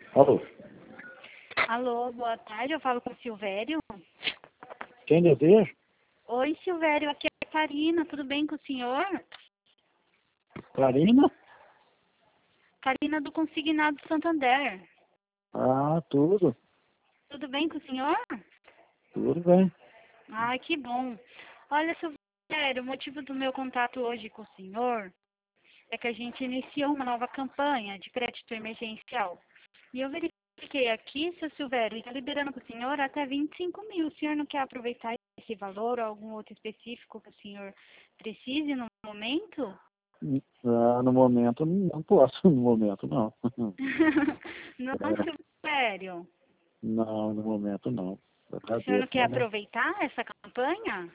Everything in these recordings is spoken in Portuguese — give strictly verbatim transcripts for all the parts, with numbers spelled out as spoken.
Alô? Alô, boa tarde, eu falo com o Silvério. Quem deseja? Oi, Silvério, aqui é a Karina, tudo bem com o senhor? Karina? Karina do Consignado Santander. Ah, tudo. Tudo bem com o senhor? Tudo bem. Ai, que bom. Olha, Silvério, o motivo do meu contato hoje com o senhor é que a gente iniciou uma nova campanha de crédito emergencial. E eu verifiquei aqui, seu Silvério, está liberando para o senhor até vinte e cinco mil. O senhor não quer aproveitar esse valor ou algum outro específico que o senhor precise no momento? Ah, no momento, não posso. No momento, não. Não, É, Silvério. não, no momento, não. O senhor não Agradeço, quer mas não. aproveitar essa campanha?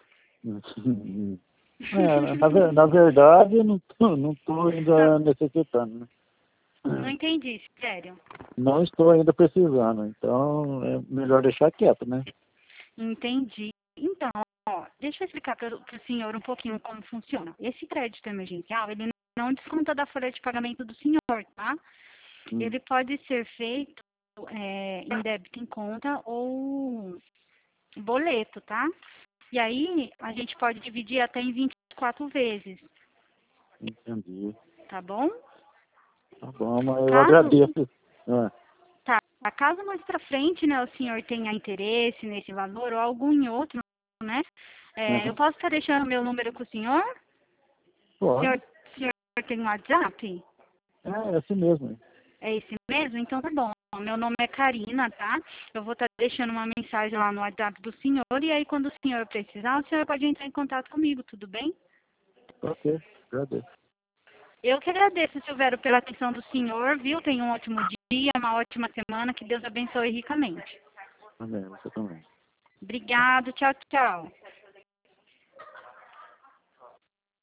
É, na, ver- na verdade, eu não tô, não estou ainda necessitando, né? Não entendi, sério. Não estou ainda precisando, então é melhor deixar quieto, né? Entendi. Então, ó, deixa eu explicar para o senhor um pouquinho como funciona. Esse crédito emergencial, ele não desconta da folha de pagamento do senhor, tá? Hum. Ele pode ser feito é, em débito em conta ou boleto, tá? E aí, a gente pode dividir até em vinte e quatro vezes, Entendi. tá bom? Tá bom, mas eu Caso, agradeço. Ah, tá, caso mais pra frente, né, o senhor tenha interesse nesse valor ou algum em outro, né? É, eu aham. posso estar deixando meu número com o senhor? O senhor, Pode. o senhor tem um WhatsApp? É, é assim mesmo. É esse mesmo? Então tá bom. Meu nome é Karina, tá? Eu vou estar deixando uma mensagem lá no WhatsApp do senhor e aí quando o senhor precisar, o senhor pode entrar em contato comigo, tudo bem? Ok, agradeço. Eu que agradeço, Silvério, pela atenção do senhor, viu? Tenha um ótimo dia, uma ótima semana, que Deus abençoe ricamente. Amém, você também. Obrigado, tchau, tchau.